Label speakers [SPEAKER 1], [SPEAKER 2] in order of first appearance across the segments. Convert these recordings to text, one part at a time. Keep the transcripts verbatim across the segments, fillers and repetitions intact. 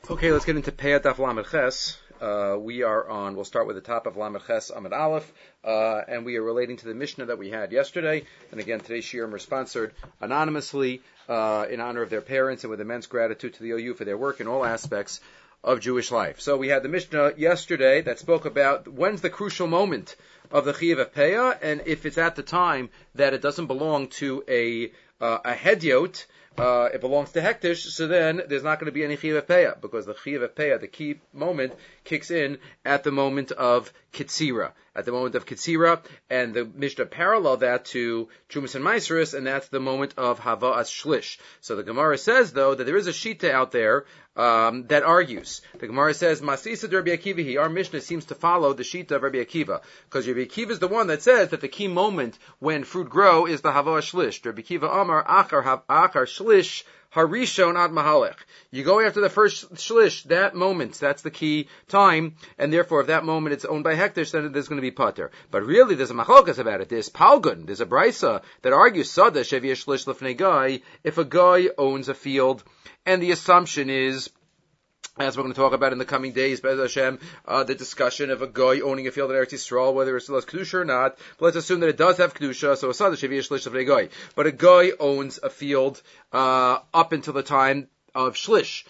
[SPEAKER 1] Okay, let's get into Peyat Daf Lamed Ches. Uh, we are on, we'll start with the top of Lamed Ches Amud Aleph, uh, and we are relating to the Mishnah that we had yesterday. And again, today's shiurim are sponsored anonymously uh, in honor of their parents and with immense gratitude to the O U for their work in all aspects of Jewish life. So we had the Mishnah yesterday that spoke about when's the crucial moment of the Chiyuv of Peyah, and if it's at the time that it doesn't belong to a uh, a hedyot, Uh, it belongs to Hektish, so then there's not going to be any Chiyuv of Peyah, because the Chiyuv of Peyah, the key moment, kicks in at the moment of Kitzira, at the moment of Kitzira, and the Mishnah paralleled that to Trumas and Meiseris, and that's the moment of Hava'as Shlish. So the Gemara says, though, that there is a Shita out there um, that argues. The Gemara says, Masisa de Rabbi Akiva, our Mishnah seems to follow the Shita of Rabbi Akiva, because Rabbi Akiva is the one that says that the key moment when fruit grow is the Hava'as Shlish. Rabbi Akiva Amar, Achar, Achar Shlish, Harishon ad Mahalech. You go after the first shlish, that moment, that's the key time, and therefore if that moment it's owned by Hektish, then there's going to be pater. But really there's a machlokas about it. There's Palgun, there's a brisa that argues Sada Shevi Shlish Lefnei Guy, if a guy owns a field, and the assumption is, as we're going to talk about in the coming days, Be'ez Hashem, uh, the discussion of a guy owning a field in Eretz Yisrael, whether it still has Kedusha or not. But let's assume that it does have Kedusha, so a Sada Shevi Shlish of a guy. But a guy owns a field, uh, up until the time of Shlish.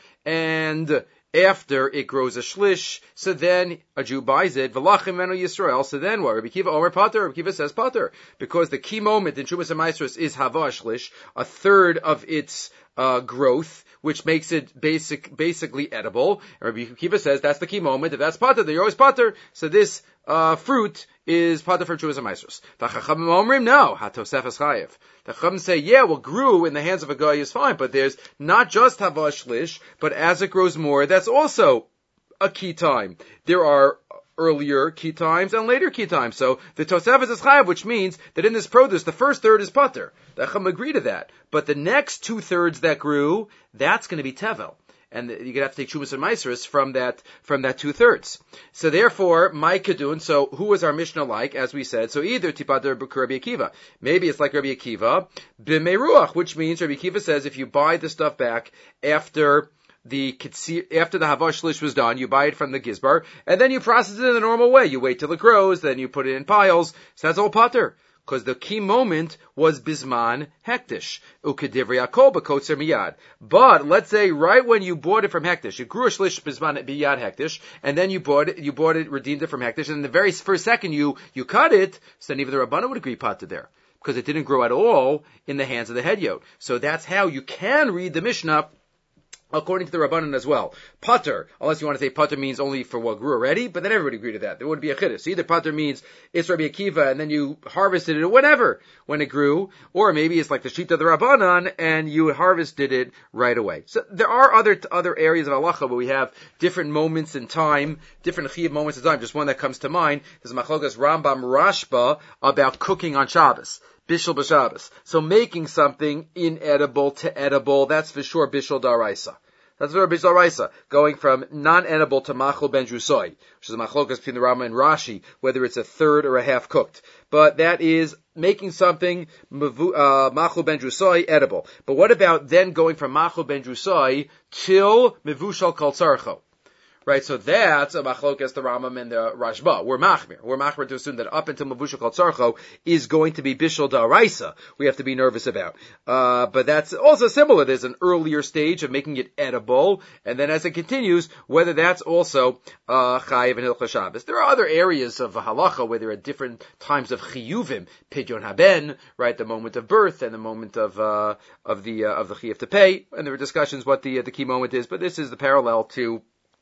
[SPEAKER 1] And after it grows a Shlish, so then a Jew buys it, V'lachim Menu Yisrael, so then what? Rabbi Akiva Omer Pater, Rabbi Akiva says Pater. Because the key moment in Trumas and Meiseris is Hava Shlish, a third of its Uh, growth, which makes it basic, basically edible. And Rabbi Akiva says that's the key moment. If that's pater, then you're always pater. So this uh, fruit is pater for Trumas and Meiseris. The Chachamim Omrim, no, hatosefes chayev. The Chachamim say, yeah, well, grew in the hands of a guy is fine, but there's not just hava shlish, but as it grows more, that's also a key time. There are earlier key times and later key times. So the Tosefes is chayav, which means that in this produce, the first third is pater. The Chacham agree to that. But the next two thirds that grew, that's going to be tevel. And you're going to have to take Trumas and Meiseris from that, from that two thirds. So therefore, my Kedun, so who was our Mishnah like, as we said? So either Tipater Rabbi Akiva. Maybe it's like Rabbi Akiva, B'meiruach, which means Rabbi Akiva says if you buy the stuff back after the after the Hava Shlish was done, you buy it from the Gizbar, and then you process it in the normal way. You wait till it grows, then you put it in piles. So that's all pater. Because the key moment was Bisman Hektish. Ukedivri Akol B'kotzer Miyad. But let's say right when you bought it from Hektish, you grew a Shlish Bisman Miyad Hektish, and then you bought it, you bought it, redeemed it from Hektish, and in the very first second you, you cut it, so then even the Rabbana would agree pater there. Because it didn't grow at all in the hands of the hedyot. So that's how you can read the Mishnah according to the Rabbanan as well. Pater, unless you want to say pater means only for what grew already, but then everybody agreed to that. There wouldn't be a chiddush. So either pater means it's Rabbi Akiva and then you harvested it or whatever when it grew, or maybe it's like the Shita of the Rabbanan and you harvested it right away. So there are other other areas of halacha where we have different moments in time, different chiyuv moments in time. Just one that comes to mind is Machlokas Rambam Rashba about cooking on Shabbos. Bishul b'Shabbos. So making something inedible to edible, that's for sure Bishul Daraisa. That's for Bishul Daraisa. Going from non-edible to Machul Ben Drusoi, which is a machlokas between the Rama and Rashi, whether it's a third or a half cooked. But that is making something uh, Machul Ben Drusoi edible. But what about then going from Machul Ben Drusoi till Mevushal Kol Tzarcho? Right, so that's a machlokas the Rambam and the Rashba. We're machmir. We're machmir to assume that up until Mavusha Kol Tzarcho is going to be Bishul Daraisa. We have to be nervous about. Uh, but that's also similar. There's an earlier stage of making it edible, and then as it continues, whether that's also uh, Chayiv and Hilchah Shabbos. There are other areas of halacha where there are different times of chiyuvim, Pidyon Haben, right, the moment of birth and the moment of uh, of the uh, of the chiyuv to pay, and there are discussions what the uh, the key moment is. But this is the parallel to.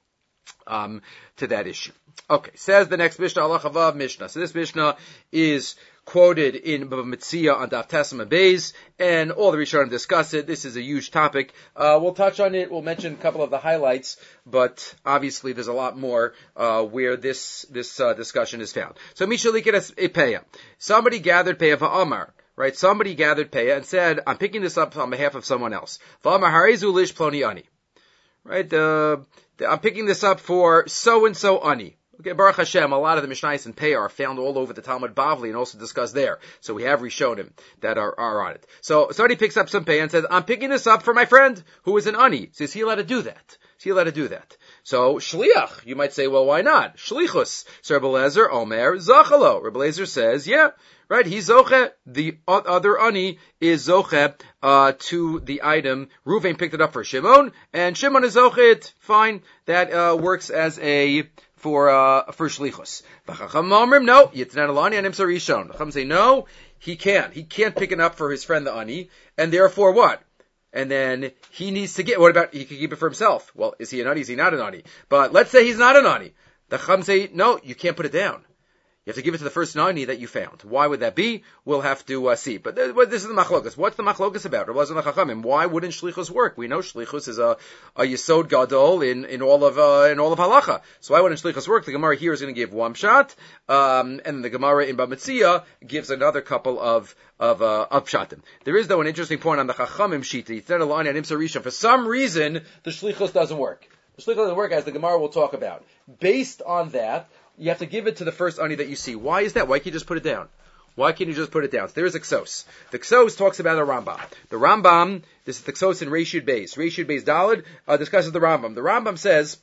[SPEAKER 1] Um, to that issue. Okay, says the next Mishnah, Halacha Vav Mishnah. So this Mishnah is quoted in Bava Metzia on Daf Tesama Beis, and all the Rishonim discuss it. This is a huge topic. Uh, we'll touch on it. We'll mention a couple of the highlights, but obviously there's a lot more uh, where this this uh, discussion is found. So Mishaliket Epeya. Somebody gathered Peya Va'amar. Right? Somebody gathered Peya and said, I'm picking this up on behalf of someone else. Va'amar Harizu Lish Ploni Ani. Right? Uh, I'm picking this up for so-and-so ani. Okay, Baruch Hashem, a lot of the Mishnayos and Pei are found all over the Talmud Bavli and also discussed there. So we have Rishonim that are, are on it. So somebody picks up some Pei and says, I'm picking this up for my friend who is an Ani. So is he allowed to do that? Is he allowed to do that? So Shliach, you might say, well, why not? Shlichus. So Rebbe Lezer, Omer, Zachalo. Rebbe Lezer says, yeah, right, he's Zoche. The other Ani is Zoche uh, to the item. Ruvain picked it up for Shimon, and Shimon is Zoche it. Fine. That uh, works as a for uh, for shlichus. V'chacham omrim, no, yitnan alani anim sarishon. Chacham say, no, he can't. He can't pick it up for his friend the ani, and therefore what? And then he needs to get, what about, he can keep it for himself. Well, is he an ani? Is he not an ani? But let's say he's not an ani. The chacham say, no, you can't put it down. You have to give it to the first nani that you found. Why would that be? We'll have to uh, see. But th- this is the machlokas. What's the machlokas about? It wasn't a chachamim. Why wouldn't shlichus work? We know shlichus is a, a yesod gadol in, in all of uh, in all of halacha. So why wouldn't shlichus work? The Gemara here is going to give one shot, um, and the Gemara in Bamitzia gives another couple of of uh, of shatim. There is though an interesting point on the chachamim shita. Yitzner alani anim sarisha. For some reason, the shlichus doesn't work. The shlichus doesn't work, as the Gemara will talk about. Based on that, you have to give it to the first ani that you see. Why is that? Why can't you just put it down? Why can't you just put it down? So there is a Ksos. The Ksos talks about a Rambam. The Rambam, this is the Ksos in Reshud Beis. Reshud Beis Daled uh, discusses the Rambam. The Rambam says,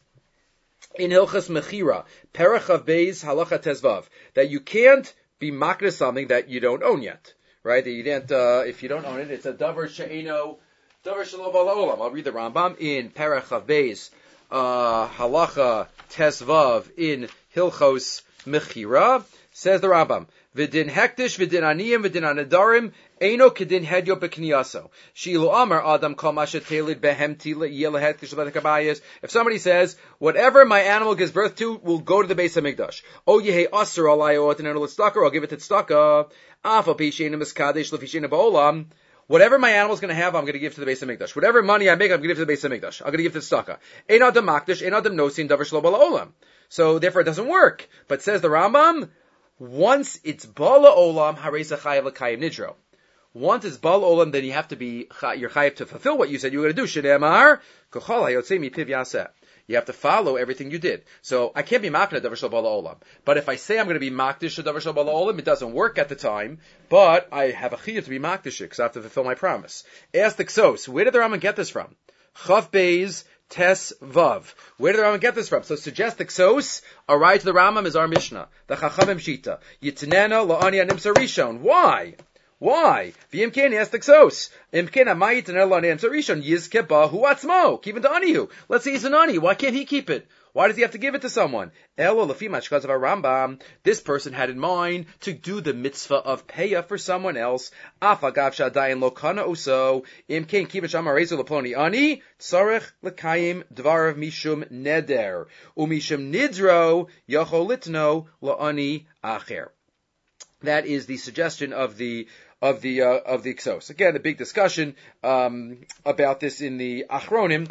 [SPEAKER 1] in Hilchas Mechira, Perach of Beis Halacha Tezvav, that you can't be makna something that you don't own yet. Right? That you didn't, uh, if you don't own it, it's a Davar She'eno, Davar Shalom Ba'Olam. I'll read the Rambam in Perach of Beis uh, Halacha Tezvav in Hilchos Mechira, says the Rambam, V'din hektish, v'din aniyim, v'din anadarim, eino kedin hedyo bekniyaso. Shilu amar adam kol masha telid behemti yela hektish l'betakabayis. If somebody says, whatever my animal gives birth to will go to the base of Mikdash. O yehe aser alayo otin eno l'tzedakah, or I'll give it to tzedakah. Af al pi she'ena miskadesh l'fi she'ena ba'olam. Whatever my animal's going to have, I'm going to give to the base of Mikdash. Whatever money I make, I'm going to give to the base of Mikdash. I'm going to give to the tzedakah. Ein adam makdash, ein adam nosin, davar shlo ba'olam. So therefore it doesn't work. But says the Rambam, once it's bala olam, haresa chayav l'kayim nidro. Once it's bala olam, then you have to be, you're chayav to fulfill what you said you were going to do. Shneimar, kochal hayotzei mipiv yaseh. You have to follow everything you did. So I can't be makna davar shel bala olam. But if I say I'm going to be makdish davar shel bala olam, it doesn't work at the time. But I have a chiyuv to be makdish because I have to fulfill my promise. Ask the Ksos, where did the Rambam get this from? Chav Beis Tes Vav. Where did the Rambam get this from? So suggest the Ksos, a ride to the Rambam is our Mishnah. The Chachamim Shita. Yitnena la'ani anim sarishon. Why? Why? V'imken yes the Ksos. Imken amayit yitnena la'ani anim sarishon. Yizke hu atzmo. Keep it to anihu. Let's say he's an ani. Why can't he keep it? Why does he have to give it to someone? Elo lefimach because of our Rambam. This person had in mind to do the mitzvah of payah for someone else. Afagav shadayin lo kana uso. Imken kibet shamarezu leploni ani. Tzarech lekayim dvarav mishum neder. Umishum nidro yachol litno la'ani acher. That is the suggestion of the of the uh, of the Ksos. Again, a big discussion um, about this in the Achronim.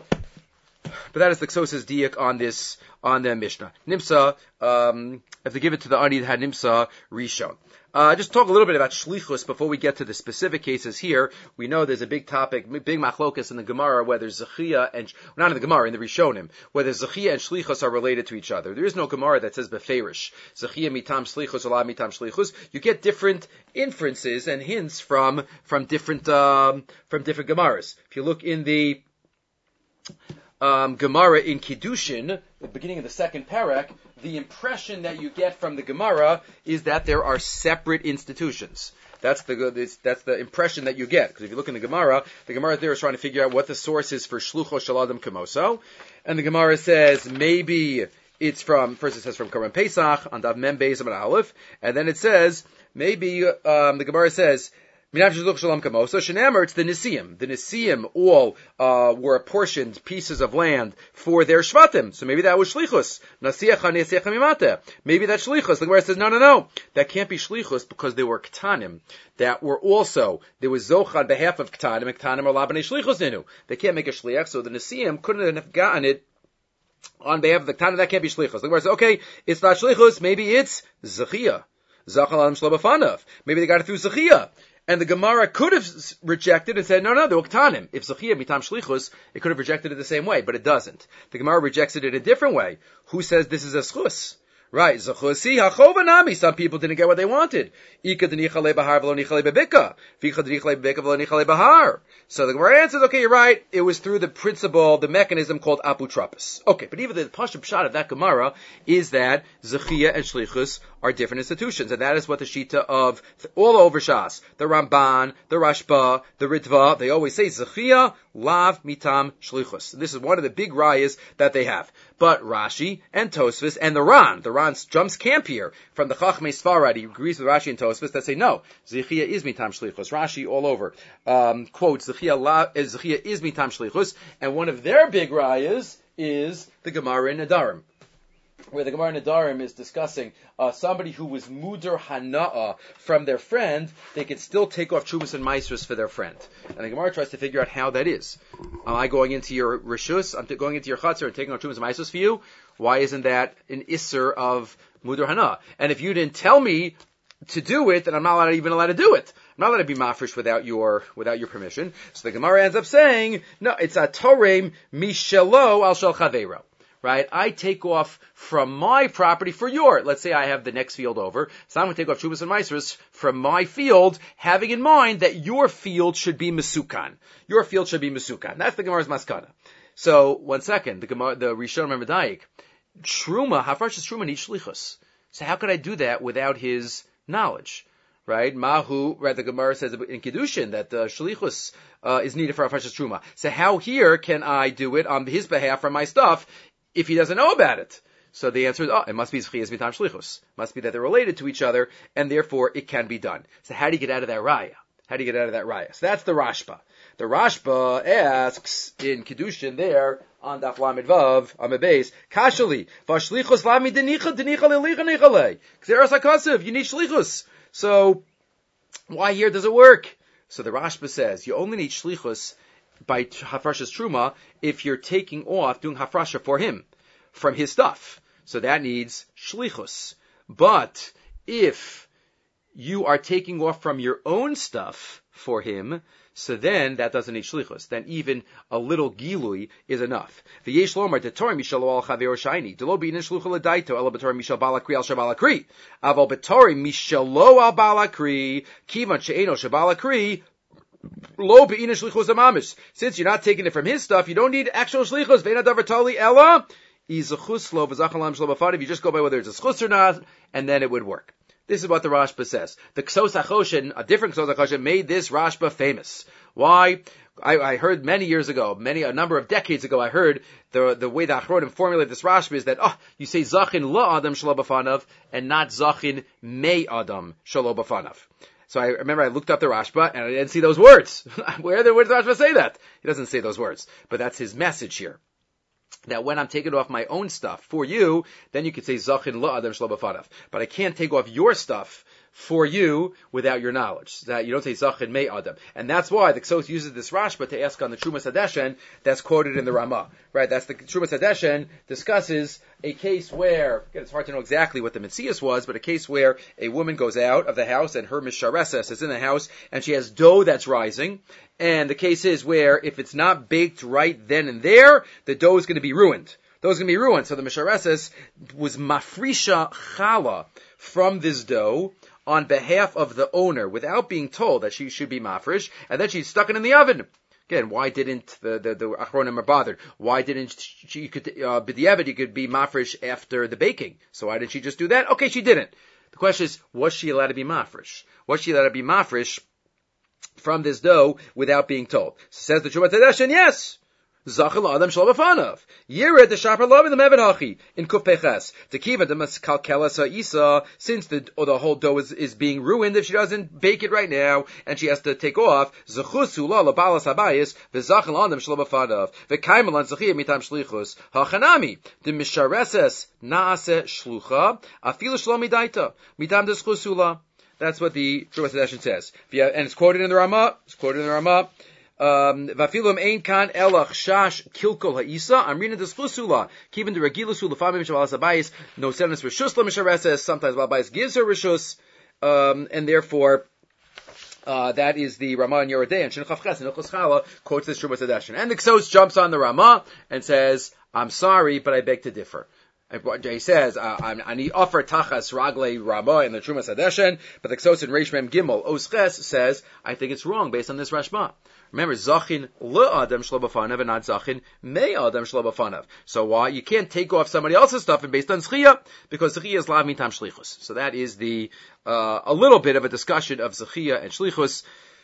[SPEAKER 1] But that is the Ksos's diak on this, on the Mishnah. Nimsa, um, if they give it to the Ani that had Nimsa Rishon. Uh, just talk a little bit about Shlichus before we get to the specific cases here. We know there's a big topic, big machlokas in the Gemara, whether Zechia and, not in the Gemara, in the Rishonim, whether Zechia and Shlichus are related to each other. There is no Gemara that says Beferish. Zechia mitam Shlichus, Olah mitam Shlichus. You get different inferences and hints from, from different, um, from different Gemaras. If you look in the, Um, Gemara in Kiddushin, the beginning of the second parak, the impression that you get from the Gemara is that there are separate institutions. That's the that's the impression that you get. Because if you look in the Gemara, the Gemara there is trying to figure out what the source is for Shlucho Shel Adam Kamoso. And the Gemara says maybe it's from, first it says from Korban Pesach, on Dav Mem Beis Amud Aleph, and then it says, maybe, um, the Gemara says, it's the Nisiim. The Nisiim all uh, were apportioned pieces of land for their Shvatim. So maybe that was Shlichus. Maybe that's Shlichus. The Gemara says, no, no, no. That can't be Shlichus because there were Ktanim that were also, there was Zoch on behalf of Ktanim, and Ktanim are Labanei Shlichus Ninu. They can't make a Shliach, so the Nisiim couldn't have gotten it on behalf of the Ktanim. That can't be Shlichus. The Gemara says, okay, it's not Shlichus, maybe it's Zechia. Zachal Adam Shlo B'fanav. Maybe they got it through Zechia. And the Gemara could have rejected and said, no, no, they're Ktanim. If Zechia mitam Shlichus, it could have rejected it the same way, but it doesn't. The Gemara rejects it in a different way. Who says this is a Schus? Right. Zachusi hachovanami. Some people didn't get what they wanted. Ika denichale bahar v'lo nichale bebika. V'ika denichale bebika v'lo nichale bahar. So the Gemara answers, okay, you're right. It was through the principle, the mechanism called aputrapis. Okay, but even the pashut pshat of that Gemara is that Zechia and Shlichus are different institutions, and that is what the Shita of all over Shas, the Ramban, the Rashba, the Ritva, they always say Zechia, Lav, Mitam, Shlichus. This is one of the big rayas that they have. But Rashi and Tosfos and the Ran, the Ran jumps camp here from the Chachmei Sfarad. He agrees with Rashi and Tosfos that say no, Zechia is Mitam Shlichus. Rashi all over um, quotes Zechia, La, Zechia is Mitam Shlichus, and one of their big rayas is the Gemara in Nedarim, where the Gemara in Nedarim is discussing uh, somebody who was muder hana'ah from their friend, they could still take off Trumas and Maisros for their friend. And the Gemara tries to figure out how that is. Am I going into your Rishus, I'm t- going into your Chatzar and taking off Trumas and Maisros for you? Why isn't that an Isser of muder hana'ah? And if you didn't tell me to do it, then I'm not allowed, even allowed to do it. I'm not allowed to be mafresh without your without your permission. So the Gemara ends up saying, no, it's a torem mishelo al shel chaveiro. Right? I take off from my property for your. Let's say I have the next field over, so I'm going to take off Trumas and Maisros from my field, having in mind that your field should be Mesukan. Your field should be Mesukan. That's the Gemara's maskana. So, one second, the Gemara, the Rishon Memedayik, Truma, Hafrashas Truma needs shlichus. So how could I do that without his knowledge? Right? Mahu, right, the Gemara says in Kiddushin that the shlichus uh, is needed for Hafrashas Truma. So how here can I do it on his behalf for my stuff if he doesn't know about it? So the answer is, oh, it must be Zechiyas Mitam Shlichus. Must be that they're related to each other, and therefore it can be done. So how do you get out of that raya? How do you get out of that raya? So that's the Rashba. The Rashba asks in Kiddushin there, on Daf Lamed Vav, on the base, Kashali, Vashlichus Lami Denicha, Denicha Lelicha Nichale. Kzeras HaKasev, you need Shlichus. So, why here does it work? So the Rashba says, you only need Shlichus by Hafrashas Truma if you're taking off, doing Hafrasha for him, from his stuff. So that needs Shlichus. But if you are taking off from your own stuff for him, so then that doesn't need Shlichus. Then even a little Gilui is enough. V'yesh lomar detorem mishalo al chaver shayni. Delo b'inin shlucha l'daito elo betorem mishal balakri al shabalakri. Aval betorem mishalo al balakri kivan she'eno shabalakri lo b'inin shlichus amamish. Since you're not taking it from his stuff, you don't need actual Shlichus. Ve'ena davar tali ella. You just go by whether it's a schus or not, and then it would work. This is what the Rashba says. The Ksos HaChoshen, a different Ksos HaChoshen, made this Rashba famous. Why? I, I heard many years ago, many a number of decades ago, I heard the the way the Achronim formulated this Rashba is that, oh, you say Zachin La Adam Shalo B'fanav, and not Zachin Mei Adam Shalo B'fanav. So I remember I looked up the Rashba, and I didn't see those words. where, where does the Rashba say that? He doesn't say those words. But that's his message here. That when I'm taking off my own stuff for you, then you could say Zachin La Adam Shlo B'fanav. But I can't take off your stuff for you without your knowledge. That you don't say Zachin Mei Adam. And that's why the Ksos uses this Rashba to ask on the Trumas Hadeshen that's quoted in the Ramah. Right? That's the Trumas Hadeshen discusses a case where, again, it's hard to know exactly what the Metzias was, but a case where a woman goes out of the house and her Mishareses is in the house and she has dough that's rising. And the case is where if it's not baked right then and there, the dough is going to be ruined. The dough is going to be ruined. So the Mishareses was mafrisha chala from this dough on behalf of the owner without being told that she should be mafresh, and then she stuck it in the oven. Again, why didn't the, the, the Achronim are bothered? Why didn't she, you could, uh, b'diavad, you could be mafresh after the baking? So why didn't she just do that? Okay, she didn't. The question is, was she allowed to be mafresh? Was she allowed to be mafresh from this dough without being told? Says the Trumas Hadeshen, yes. Zachal Adam Shlo B'fanav. Yired the Shapar Lov in the Mevin Hachi in Kuf Peches. To Kiva the Maskalkela Isa, since the or the whole dough is, is being ruined if she doesn't bake it right now and she has to take off. Zechusu la la balas habayis v'Zachal Adam Shlo B'fanav v'Kaimelan Zachia mitam shlichus hachanami the Mishareses naase shlucha afilu shlo midaita mitam deschusula. That's what the Trumas Hadeshen says. And it's quoted in the Ramah. It's quoted in the Ramah. Um, Vafilum ein kan elach shash kilkol ha'isa. I'm reading this chusula. Kivin the regilusu lefamim shabalas habayis. No sentence rishus lemishareses. Sometimes habayis gives her rishus, um, and therefore uh, that is the Ramah and Yerodei and Shin Chavches and Ilchos Chala quotes this Trumas Hadeshen. And the Ksos jumps on the Ramah and says, "I'm sorry, but I beg to differ." He says, uh, "Ani offer tachas ragle rama" in the Trumas Hadeshen, but the Ksos in Reish Mem Gimel Osches says, "I think it's wrong based on this Rashba." Remember, zachin le adam shlo b'fanav and not zachin me adam shlo b'fanav. So why you can't take off somebody else's stuff and based on zechia because zechia is lav mitam shlichus. So that is the uh, a little bit of a discussion of zechia and shlichus.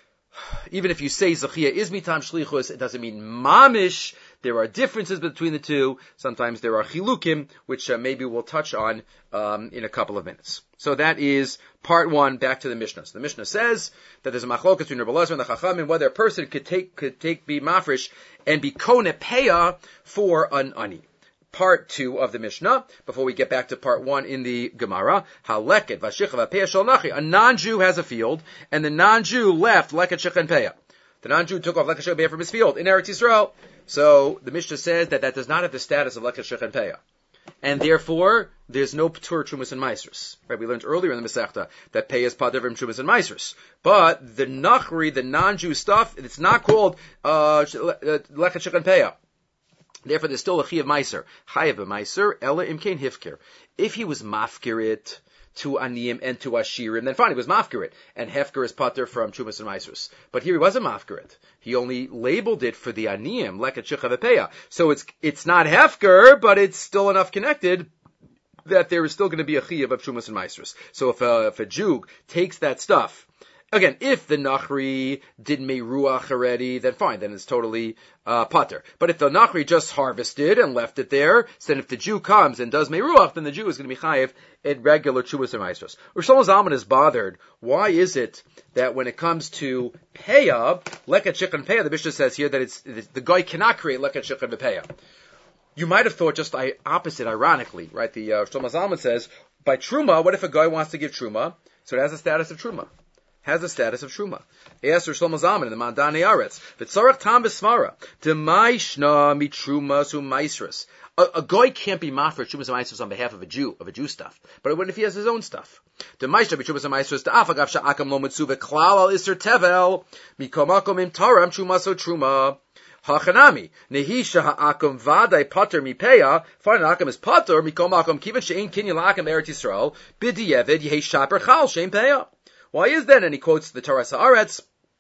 [SPEAKER 1] Even if you say zechia is mitam shlichus, it doesn't mean mamish. There are differences between the two. Sometimes there are chilukim, which uh, maybe we'll touch on um, in a couple of minutes. So that is part one. Back to the Mishnah. So the Mishnah says that there's a machlokas between Rebbe Elazar and the Chachamim whether a person could take could take be mafresh and be konepeya for an ani. Part two of the Mishnah, before we get back to part one in the Gemara. Haleket v'shicha v'peya shel nachi. A non-Jew has a field, and the non-Jew left leket shich and peya. The non-Jew took off leket shich and peya from his field in Eretz Yisrael. So the Mishnah says that that does not have the status of leket shich and peya, and therefore there's no ptur trumas and maasros. Right? We learned earlier in the Masechta that peya is pater from trumas and maasros, but the nachri, the non-Jew stuff, it's not called uh, leket shich and peya. Therefore, there's still a chi of meiser. Chayav of meiser, ella imkein hifker. If he was mafkirit to aniyim and to ashirim, then fine, he was mafkirit. And hefker is pater from chumas and meisers. But here he wasn't mafkirit. He only labeled it for the aniyim, leket shicha v'peya. So it's, it's not hefker, but it's still enough connected that there is still going to be a chi of chumas and meisers. So if a, if a Jew takes that stuff, again, if the Nachri did Meruach already, then fine, then it's totally uh, pater. But if the Nachri just harvested and left it there, so then if the Jew comes and does Meruach, then the Jew is going to be chayiv at regular Chuvas and Maestros. Rosh Zalman is bothered. Why is it that when it comes to Peya, Leket Shich Peya, the Mishnah says here that it's the guy cannot create Leket Shich Peya. You might have thought just opposite, ironically, right? The uh, Rosh Zalman says, by Truma, what if a guy wants to give Truma? So it has the status of Truma. Has the status of Truma. Asked Shlomo Zalman in the Mandani Aretz, V'tzarach tam b'smara, D'maishna mitruma su maisrus. A guy can't be mafresh Trumas and Maisrus on behalf of a Jew, of a Jew stuff. But what if he has his own stuff? D'maishna mitruma and Maisrus, D'afagav sha'akam lo mitzu v'klal al iser tevel, mikomakom im taram truma so truma. Hachanami, nehisha ha'akum vaday pater mipeya, fine ha'akum is pater, mikomakom kiven she'ein kinyan la'akum Eretz Yisrael, b'di'evid yehi shaper chal she'ein peya. Why is that? And he quotes the Torah Haaretz,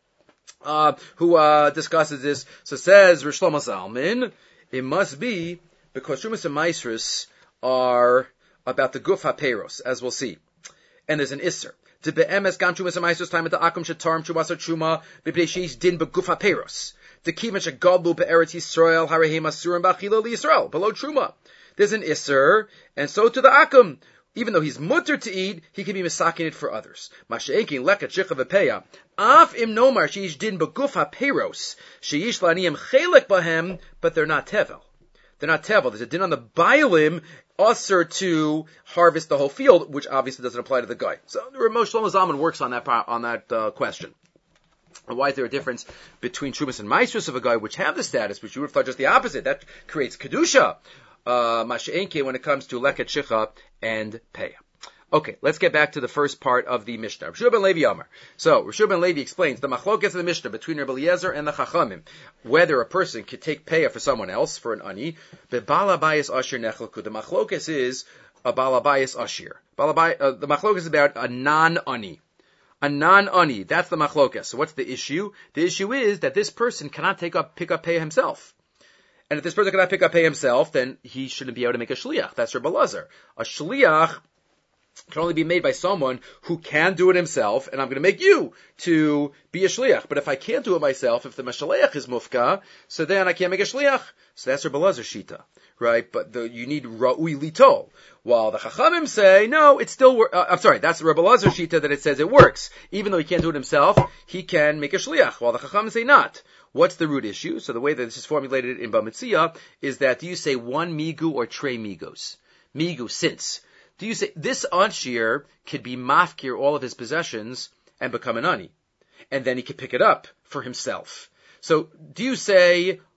[SPEAKER 1] uh, who uh, discusses this. So says Rosh Shlomo Zalman, it must be because Trumas and Maasros are about the Guf HaPeiros, as we'll see. And there's an Isser. To be'emes gam Trumas and Maasros time at the Akum Shatarim Trumas Truma b'pnei sheish din b'Guf HaPeiros. To kiven shegadlu be'eretz Yisrael harehim asurim b'achila liYisrael below Truma. There's an Isser, and so to the Akum. Even though he's mutter to eat, he can be misakin it for others. Masha'ekin leket shicha v'peya. Af im nomar sheish din b'guf ha'peiros. Sheish la'aniyim chelek bahem, but they're not tevel. They're not tevel. There's a din on the bailim, usher to harvest the whole field, which obviously doesn't apply to the guy. So Rav Shlomo Zalman works on that, on that uh, question. And why is there a difference between Trumas and Maasros of a guy which have the status, which you would have thought just the opposite? That creates kedusha. Uh, Masha'enke when it comes to leket shicha and peya. Okay, let's get back to the first part of the Mishnah. Reb Shua ben Levi Amar. So, Reb Shua ben Levi explains the machlokes of the Mishnah between Rebbe Eliezer and the Chachamim, whether a person could take peya for someone else, for an ani, but balabayis ashir nechelku. The machlokes is a balabayis ashir. Balabay, uh, the machlokes is about a non-ani. A non-ani. That's the machlokes. So what's the issue? The issue is that this person cannot take up, pick up peya himself. And if this person cannot pick up pay himself, then he shouldn't be able to make a shliach. That's Rebbe Elazar. A shliach can only be made by someone who can do it himself, and I'm going to make you to be a shliach. But if I can't do it myself, if the mashaleach is mufka, so then I can't make a shliach. So that's Rebbe Elazar shita, right? But the, you need ra'ui litol. While the Chachamim say, no, it's still, uh, I'm sorry, that's Rebbe Elazar shita that it says it works. Even though he can't do it himself, he can make a shliach, while the Chachamim say not. What's the root issue? So the way that this is formulated in Bamitzia is that do you say one migu or trey migos? Migu, since. Do you say this Anshir could be mafkir all of his possessions and become an ani? And then he could pick it up for himself. So do you say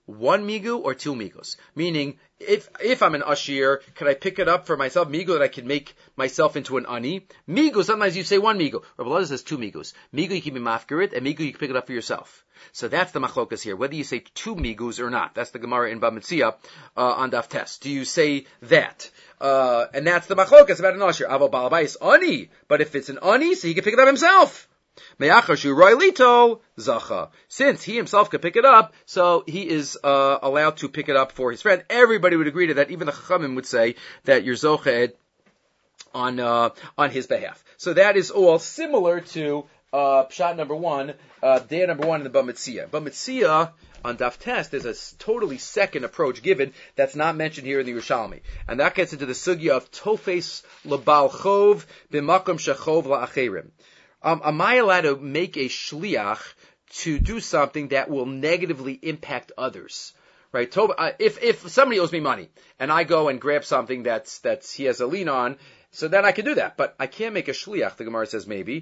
[SPEAKER 1] one migu or two migus? Meaning, if if I'm an ashir, could I pick it up for myself, migu, that I can make myself into an ani? Migu, sometimes you say one migu. Rabbi Elazar says two migus. Migu, you can be mafkirit, and migu, you can pick it up for yourself. So that's the machlokas here, whether you say two migus or not. That's the Gemara in Bamitzia uh, on Daf Tes. Do you say that? Uh, and that's the machlokas about an ashir. Avo balabais ani, but if it's an ani, so he can pick it up himself. Since he himself could pick it up, so he is uh, allowed to pick it up for his friend. Everybody would agree to that. Even the Chachamim would say that you're zoched on uh, on his behalf. So that is all similar to uh, Pshat number one, uh, day number one in the Bamitzia. Bamitzia on Daf Tes, there's a totally second approach given that's not mentioned here in the Yerushalmi, and that gets into the sugya of tofes lebal chov b'makom shechov la'acherim. Um, am I allowed to make a shliach to do something that will negatively impact others? Right? If if somebody owes me money and I go and grab something that's that's he has a lien on, so then I can do that. But I can't make a shliach. The Gemara says maybe.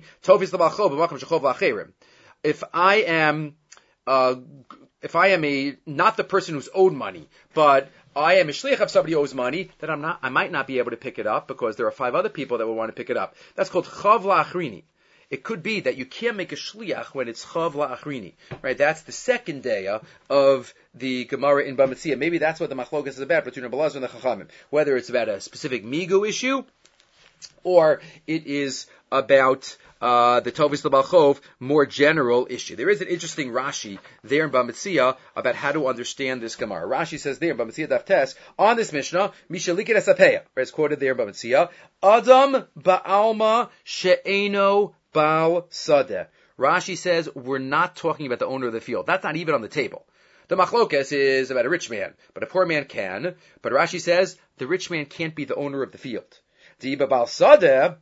[SPEAKER 1] If I am uh, if I am a not the person who's owed money, but I am a shliach of somebody who owes money, then I'm not. I might not be able to pick it up because there are five other people that will want to pick it up. That's called chav la'achrini. It could be that you can't make a shliach when it's chav la'achrini, right? That's the second day of the Gemara in Bamitzia. Maybe that's what the machlokas is about between Rabbi Elazar and the Chachamim. Whether it's about a specific migu issue, or it is about uh, the Tovis L'Balchov more general issue. There is an interesting Rashi there in Bamitzia about how to understand this Gemara. Rashi says there in Bamitzia Daf Tes, on this Mishnah, Mishalikin Esapeya, right? It's quoted there in Bamitzia, Adam Ba'alma She'eno Baal Sadeh. Rashi says we're not talking about the owner of the field. That's not even on the table. The machlokas is about a rich man, but a poor man can. But Rashi says the rich man can't be the owner of the field. Diba Baal Sadeh,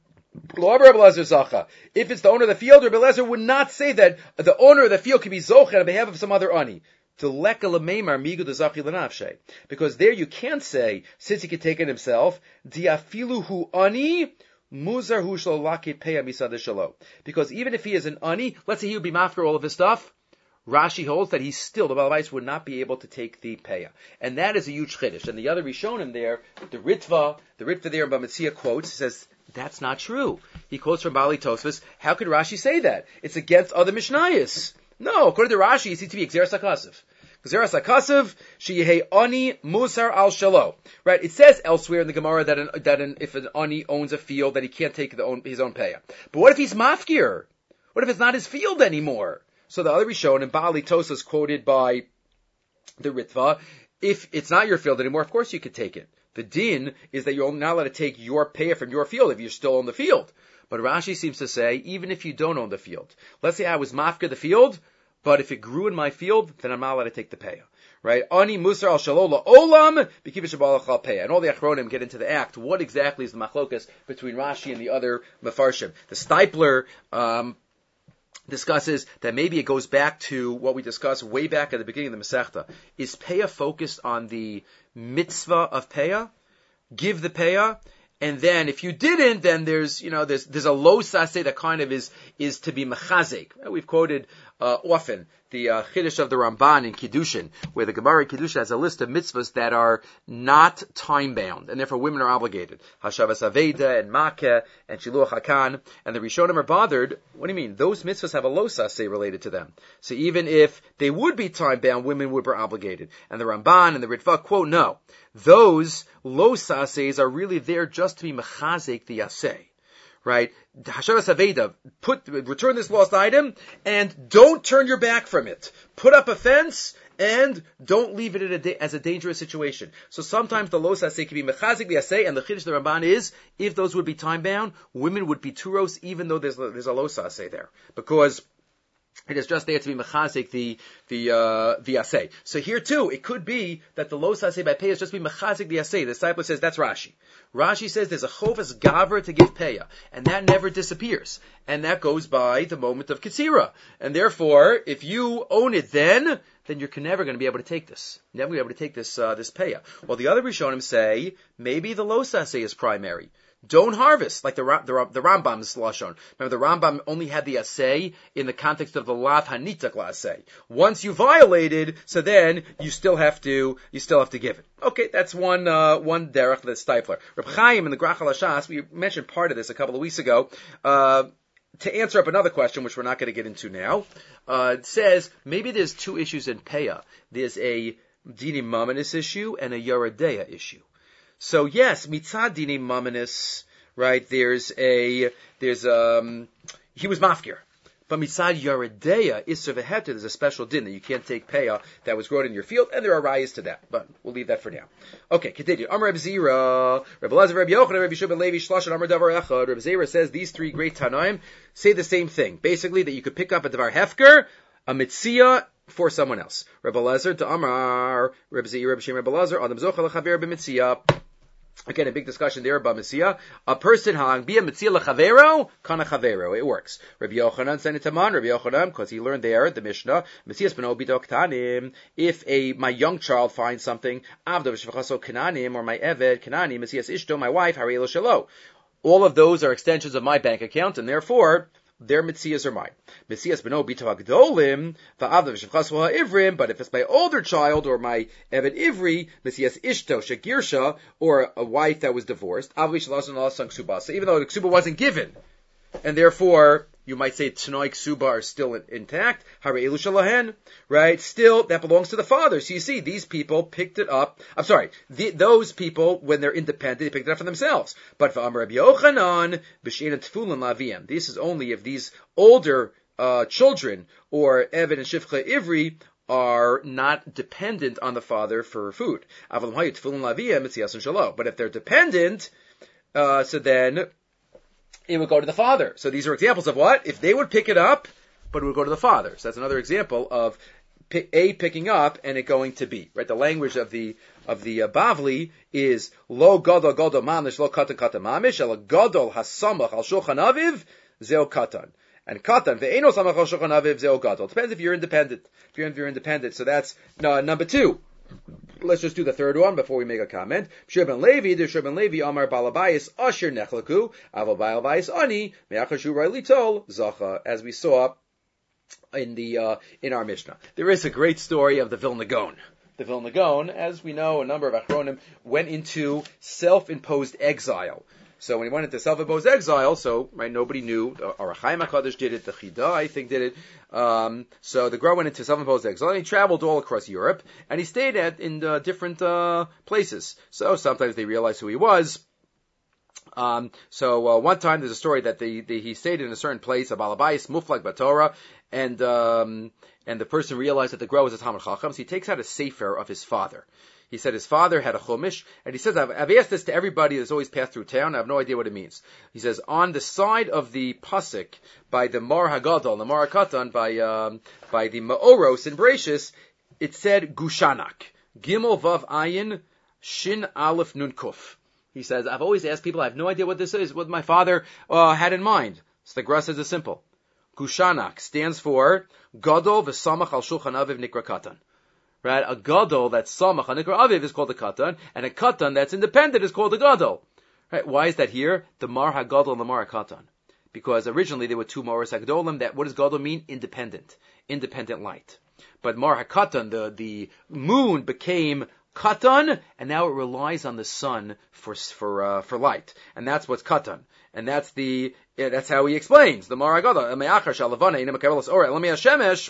[SPEAKER 1] if it's the owner of the field, Rabbi Elazar would not say that the owner of the field can be zocher on behalf of some other ani. Because there you can't say, since he can take it himself, diafiluhu ani. Because even if he is an ani, let's say he would be mafker all of his stuff, Rashi holds that he still, the Balabais, would not be able to take the peya. And that is a huge chiddush. And the other Rishonim there, the Ritva, the Ritva there in Bamitzia quotes, says, that's not true. He quotes from Bali Tosfos, how could Rashi say that? It's against other Mishnayos. No, according to Rashi, it seems to be Xeris HaKasav. Xeris HaKasav, Sheyehei ani musar al shalo. Right? It says elsewhere in the Gemara that an, that an, if an ani owns a field, that he can't take the own, his own peya. But what if he's mafkir? What if it's not his field anymore? So the other Rishon, and Bali Tosfos quoted by the Ritva, if it's not your field anymore, of course you could take it. The din is that you're not allowed to take your peya from your field if you're still on the field. But Rashi seems to say, even if you don't own the field, let's say I was mafkir the field, but if it grew in my field, then I'm not allowed to take the peya. Right? Ani musar al shalola olam b'kivish balachal peya. And all the achronim get into the act. What exactly is the machlokas between Rashi and the other mefarshim? The Stipler um, discusses that maybe it goes back to what we discussed way back at the beginning of the Masechta. Is peya focused on the mitzvah of peya? Give the peya. And then if you didn't, then there's, you know, there's, there's a low saseh that kind of is, is to be mechazek. We've quoted, uh, often the, uh, Chiddush of the Ramban in Kiddushin, where the Gemara in Kiddushin has a list of mitzvahs that are not time-bound, and therefore women are obligated. Hashavas Aveda, and Makeh, and Shiluach HaKan, and the Rishonim are bothered. What do you mean? Those mitzvahs have a low saseh related to them. So even if they would be time-bound, women would be obligated. And the Ramban and the Ritva quote, no. Those low sases are really there just to be mechazek the yaseh, right? Hashavas Aveda, put, return this lost item, and don't turn your back from it. Put up a fence, and don't leave it in a da- as a dangerous situation. So sometimes the low saseh can be mechazek the yaseh, and the chiddush the Ramban is, if those would be time bound, women would be turos, even though there's, there's a low saseh there. Because it is just there to be mechazik the the uh, the asay. So here too, it could be that the lo saseh by pay is just be mechazik the asay. The disciple says that's Rashi. Rashi says there's a chovas gaver to give peya, and that never disappears, and that goes by the moment of Ketzira. And therefore, if you own it, then then you're never going to be able to take this. Never going to be able to take this uh, this peya. Well, the other Rishonim say maybe the lo saseh is primary. Don't harvest, like the the, the Rambam's lashon. Remember, the Rambam only had the assay in the context of the lav hanitak assay. Once you violated, so then you still have to you still have to give it. Okay, that's one uh, one derech that's Stifler. Reb Chaim in the Grach HaLashas, we mentioned part of this a couple of weeks ago. Uh, to answer up another question, which we're not going to get into now, uh, it says maybe there's two issues in Peah. There's a Dini Mamanis issue and a Yeredeya issue. So yes, mitzad dini mamanis, right? There's a there's um he was mafkir, but mitzad yaredeya isser v'heter. There's a special din that you can't take peah that was grown in your field, and there are rayas to that. But we'll leave that for now. Okay, continue. Amar Reb Zira, Reb Elazar, Reb Yochanan, Reb Yeshua ben Levi, Shlosh and Amar Davar Echad. Reb Zira says these three great Tanaim say the same thing, basically that you could pick up a davar hefker, a mitzia, for someone else. Reb Elazar to Amar, Reb Zira, Reb Shem, Reb Elazar, Adam Zochel Chaver b'mitzia. Again, a big discussion there about Metzia. A person hang be a Metzia lechavero, kana chavero. It works. Rabbi Yochanan sent it to Man. Rabbi Yochanan, because he learned there the Mishnah. Metzias beno bito ktanim. If a my young child finds something, avdo v'shvachaso kananim, or my eved kanani, Metzias ishto, my wife, harelo shelo. All of those are extensions of my bank account, and therefore their mitzias are mine. Mitzias beno bito hagdolim, va'avda v'shevchasvo ha'ivrim, but if it's my older child or my evet ivri, mitzias ishto shagirsha, or a wife that was divorced, avli shalazon alasang ksuba. So even though the ksuba wasn't given, and therefore you might say Tanoi Ksuba are still intact, Harei Shalahen, right? Still, that belongs to the father. So you see, these people picked it up. I'm sorry, the, those people, when they're independent, they picked it up for themselves. But for Amar Rabbi Yochanan, B'Shein Tefulin Laviem. This is only if these older uh, children, or Evan and Shivcha Ivri, are not dependent on the father for food. But if they're dependent, uh, so then it would go to the father. So these are examples of what? If they would pick it up, but it would go to the father. So that's another example of A picking up and it going to B. Right? The language of the of the uh, Bavli is lo gadol gadol mamish lo katan katan mamish ela gadol hasamach al shulchan aviv zeo katan. And katan ve'eno samach al shulchan aviv zeo gadol. Depends if you're independent. If you're, if you're independent. So that's no, number two. Let's just do the third one before we make a comment. Shur ben Levi, the Shur ben Levi, Amar Balabayis, Asher Nechlaku, Aval Balabayis Ani, Me'achashu Rai Litol, Zacha, as we saw in the, uh, in our Mishnah. There is a great story of the Vilna Gaon. The Vilna Gaon, as we know, a number of Achronim went into self-imposed exile. So when he went into self-imposed exile, so right, nobody knew. Or Chaim HaKadosh did it. The Chida, I think, did it. Um, so the Gra went into self-imposed exile, and he traveled all across Europe, and he stayed at in uh, different uh, places. So sometimes they realized who he was. Um, so uh, one time there's a story that the, the, he stayed in a certain place, a Balabais, Muflag Batorah, and um, and the person realized that the Gra was a Talmid Chacham, so he takes out a sefer of his father. He said his father had a chumash, and he says, I've, I've asked this to everybody that's always passed through town. I have no idea what it means. He says, on the side of the pasuk by the Mar Hagadol, the Mar Katan, by um, by the Ma'oros in Bereshis, it said Gushanak, Gimel Vav Ayin Shin Aleph Nun Kuf. He says, I've always asked people, I have no idea what this is, what my father uh, had in mind. So the Gra says it's simple. Gushanak stands for Gadol V'Samach Al Shulchan Aviv Nikra Katan. Right? A gadol that's samach on nikra aviv is called a katan, and a katan that's independent is called a gadol. Right? Why is that here? The mar hagadol and the mar hakatan. Because originally there were two maras hagdolim. That what does gadol mean? Independent, independent light. But mar hakatan, the the moon became katan, and now it relies on the sun for for uh, for light, and that's what's katan, and that's the yeah, that's how he explains the mar hagadol. Me'achar shalavana ina mekabelos ora elami hashemesh.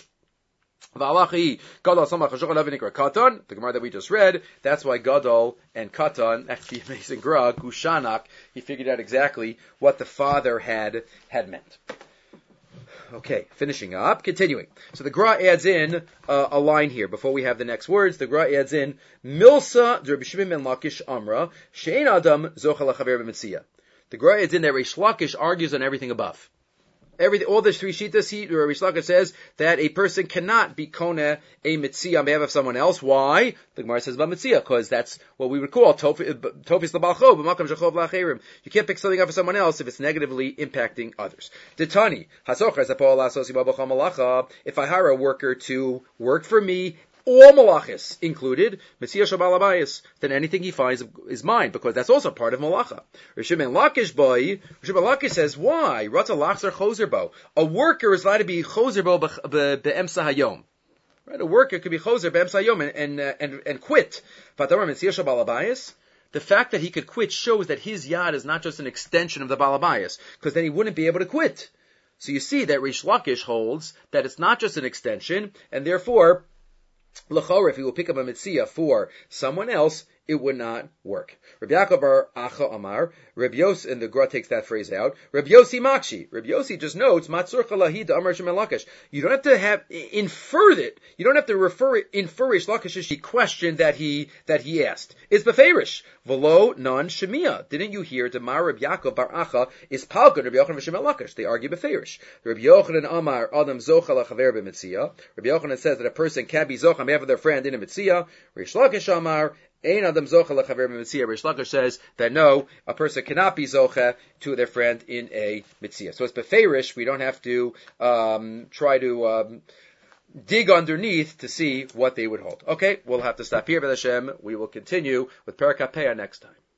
[SPEAKER 1] The Gemara that we just read, that's why Gadol and Katan, that's the amazing Gra, Gushanak, he figured out exactly what the father had had meant. Okay, finishing up, continuing. So the Gra adds in uh, a line here before we have the next words. The Gra adds in Milsa Rabbi Shimon ben Lakish Amra Shein Adam Zocha Lachaver b'Mitzia. The Gra adds in that Reish Lakish argues on everything above. Everything, all the three shitas, he, Rish Lakish says that a person cannot be kona a mitzia on behalf of someone else. Why? The Gemara says about mitzia, because that's what we would call tofis l'balchov, b'makam shachov l'acherim. You can't pick something up for someone else if it's negatively impacting others. Detani, hasocher zapol asosi b'bacham malacha. If I hire a worker to work for me all malachis included, Messiah Shabal Abayis, then anything he finds is mine, because that's also part of malacha. Rishim ben Lakish boy, Rishim ben Lakish says, why? Ratza lachzer choser bo. A worker is allowed to be choser bo be'emsa hayom. Right? A worker could be choser be'emsa hayom and, and, uh, and, and quit. Vatamar Messiah Shabal Abayis. The fact that he could quit shows that his yad is not just an extension of the balabayas, because then he wouldn't be able to quit. So you see that Rish Lakish holds that it's not just an extension, and therefore, l'chor, if he will pick up a mitzvah for someone else, it would not work. Rabbi Yaakov bar Acha Amar, Rabbi Yossi, and the Gra takes that phrase out. Rabbi Yossi Makshi. Rabbi Yossi just notes, Matzur Chalahi da Amar Shemel Lakish. You don't have to have, infer it. You don't have to refer it, infer Rish Lakish's question that he, that he asked. It's beferish. Velo non Shemia. Didn't you hear, Demar Rabbi Yaakov bar Acha is Palkon Rabbi Yochanan v'Shemel Lakish. They argue beferish. Rabbi Yochanan Amar, Adam Zocha lachaver b'mitzia. Rabbi Yochanan says that a person can be Zocha on behalf of their friend in a mitzia. Rish Lakish Amar, Ein Adam Zocha lechaver b'mitzia. Rish Lakish says that no, a person cannot be Zocha to their friend in a mitzia. So it's beferish. We don't have to um, try to um, dig underneath to see what they would hold. Okay, we'll have to stop here, B'Hashem. We will continue with Parak HaPeah next time.